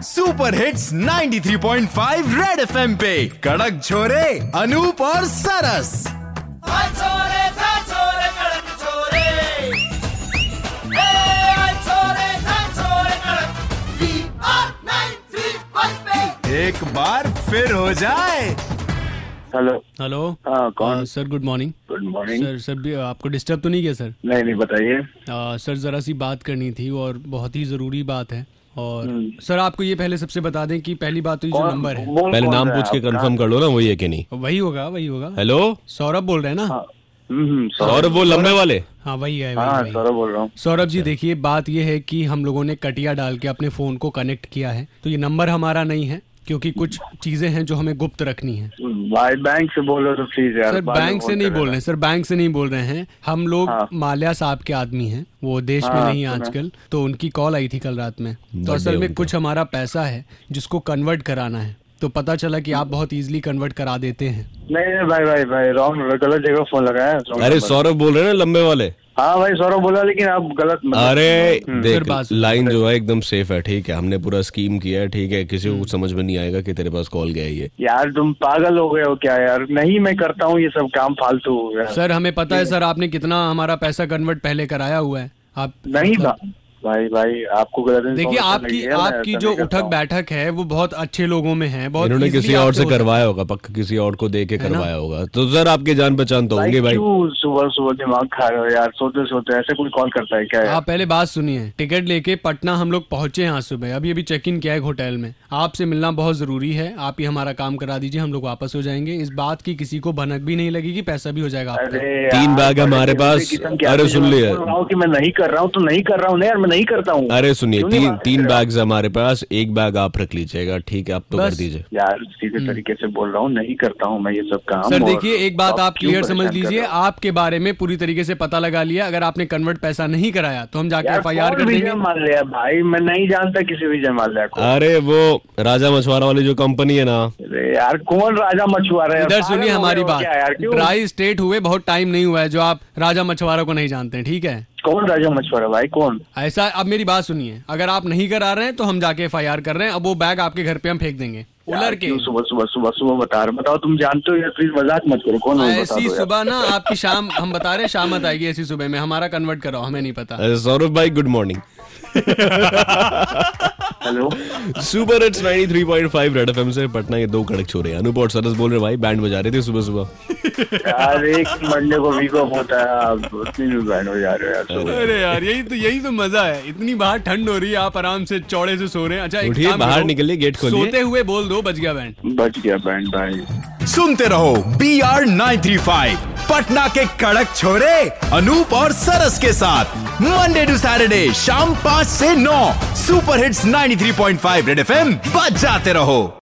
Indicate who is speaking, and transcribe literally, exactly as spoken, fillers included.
Speaker 1: Super hits ninety three point five red F M कड़क छोरे अनूप और सरस। एक बार फिर हो जाए।
Speaker 2: हेलो
Speaker 3: हेलो
Speaker 2: हाँ कौन?
Speaker 3: Sir good morning.
Speaker 2: Good morning
Speaker 3: sir sir भी आपको डिस्टर्ब तो नहीं किया सर?
Speaker 2: नहीं नहीं बताइए।
Speaker 3: आ, सर ज़रा सी बात करनी थी और बहुत ही ज़रूरी बात है। और सर आपको ये पहले सबसे बता दें कि पहली बात तो ये जो नंबर है,
Speaker 4: पहले नाम पूछ के कंफर्म कर लो ना वही है कि नहीं।
Speaker 3: वही होगा वही होगा।
Speaker 4: हेलो
Speaker 3: सौरभ बोल रहे हैं ना?
Speaker 4: सौरभ वो लंबे वाले?
Speaker 3: हाँ वही है
Speaker 2: हाँ
Speaker 3: वही,
Speaker 2: सौरभ बोल रहा हूँ।
Speaker 3: सौरभ जी देखिए बात ये है कि हम लोगों ने कटिया डाल के अपने फ़ोन को कनेक्ट किया है, तो ये नंबर हमारा नहीं है क्योंकि कुछ चीजें हैं जो हमें गुप्त रखनी है।
Speaker 2: भाई बैंक से बोल रहे तो प्लीज यार।
Speaker 3: सर बैंक से नहीं बोल रहे हैं सर, बैंक से नहीं बोल रहे हैं हम लोग।
Speaker 2: हाँ।
Speaker 3: माल्या साहब के आदमी हैं, वो देश में
Speaker 2: हाँ,
Speaker 3: नहीं है आजकल, तो उनकी कॉल आई थी कल रात में। तो असल में कुछ हमारा पैसा है जिसको कन्वर्ट कराना है, तो पता चला कि आप बहुत इजीली कन्वर्ट करा देते हैं।
Speaker 2: नहीं नहीं भाई भाई भाई रॉन्ग गलत जगह फोन लगाया।
Speaker 4: अरे सौरभ बोल रहे हैं ना लंबे वाले?
Speaker 2: हाँ भाई सौरभ बोला लेकिन आप गलत मतलब।
Speaker 4: अरे देख
Speaker 3: बात
Speaker 4: लाइन जो है एकदम सेफ है, ठीक है, हमने पूरा स्कीम किया है, ठीक है, किसी को कुछ समझ में नहीं आएगा कि तेरे पास कॉल गया ये।
Speaker 2: यार तुम पागल हो गए हो क्या यार? नहीं मैं करता हूँ ये सब काम फालतू यार।
Speaker 3: सर हमें पता है सर आपने कितना हमारा पैसा कन्वर्ट पहले कराया हुआ है। आप
Speaker 2: नहीं था भाई भाई आपको गलत।
Speaker 3: देखिए आपकी आपकी जो उठक बैठक है वो बहुत अच्छे लोगों में है, बहुत
Speaker 4: इन्होंने
Speaker 3: easily
Speaker 4: किसी और
Speaker 3: आपसे
Speaker 4: से
Speaker 3: हो
Speaker 4: करवाया होगा, पक्का किसी और को दे के करवाया होगा। तो सर आपके जान पहचान तो होंगे भाई।
Speaker 2: क्यों सुबह सुबह दिमाग खा रहे हो यार? सोते सोते ऐसे कोई कॉल करता है क्या यार?
Speaker 3: आप पहले बात सुनिए। टिकट लेके पटना हम लोग पहुंचे हैं आज सुबह, अभी अभी चेक इन किया है होटल में। आपसे मिलना बहुत जरूरी है, आप ही हमारा काम करा दीजिए, हम लोग वापस हो जाएंगे। इस बात की किसी को भनक भी नहीं लगेगी, पैसा भी हो जाएगा आपका।
Speaker 4: तीन बैग हमारे पास। अरे सुन लिया
Speaker 2: कि मैं नहीं कर रहा हूँ तो नहीं कर रहा हूँ ना यार, मैं नहीं करता हूँ।
Speaker 4: अरे सुनिए तीन तीन बैग्स हमारे पास, एक बैग आप रख लीजिएगा, ठीक है, आप तो कर दीजिए
Speaker 2: यार। सीधे तरीके से बोल रहा हूँ, नहीं करता हूँ मैं ये सब काम।
Speaker 3: सर देखिए एक बात आप क्लियर समझ लीजिए, आपके बारे में पूरी तरीके से पता लगा लिया। अगर आपने कन्वर्ट पैसा नहीं कराया तो हम जाके एफ आई आर कर देंगे।
Speaker 2: मान लिया भाई, मैं नहीं जानता किसी विजय माल्या को।
Speaker 4: अरे वो राजा मछुआरा वाली जो कंपनी है ना।
Speaker 2: अरे यार कौन राजा मछुआरा है?
Speaker 3: इधर सुनिए हमारी बात, ड्राई स्टेट हुए बहुत टाइम नहीं हुआ है जो आप राजा मछुआरा को नहीं जानते हैं, ठीक है?
Speaker 2: कौन राजा मछुआरा भाई कौन?
Speaker 3: ऐसा अब मेरी बात सुनिए, अगर आप नहीं करा रहे हैं तो हम जाके एफ आई आर कर रहे हैं। अब वो बैग आपके घर पे हम फेंक देंगे उलर के।
Speaker 2: सुबह सुबह सुबह सुबह बता रहे, बताओ तुम जानते हो यार, प्लीज मजाक मत करो। कौन
Speaker 3: ऐसी सुबह ना आपकी शाम, हम बता रहे शाम मत आएगी ऐसी सुबह में, हमारा कन्वर्ट कराओ, हमें नहीं पता।
Speaker 4: सौरभ भाई good morning.
Speaker 2: Hello
Speaker 4: super hits ninety three point five red F M Patna के दो कड़क छोरे अनूप और सरस बोल रहे भाई, बैंड बजा रहे थे सुबह सुबह।
Speaker 2: यार एक मंडे को वीक ऑफ होता है, आप उतनी भी बैंड बजा रहे हो यार।
Speaker 3: अरे यार यही तो यही तो मजा है, इतनी बाहर ठंड हो रही है, आप आराम से चौड़े से सो रहे हैं। अच्छा एक काम
Speaker 4: बाहर
Speaker 3: करो,
Speaker 4: निकलिए, गेट खोलिए,
Speaker 3: सोते हुए बोल दो बज गया बैंड।
Speaker 2: बच गया बैंड भाई।
Speaker 1: सुनते रहो B R nine three five Patna के कड़क छोरे अनूप और सरस के साथ मंडे टू सैटरडे शाम पाँच से नौ super hits ninety three point five red F बजाते रहो।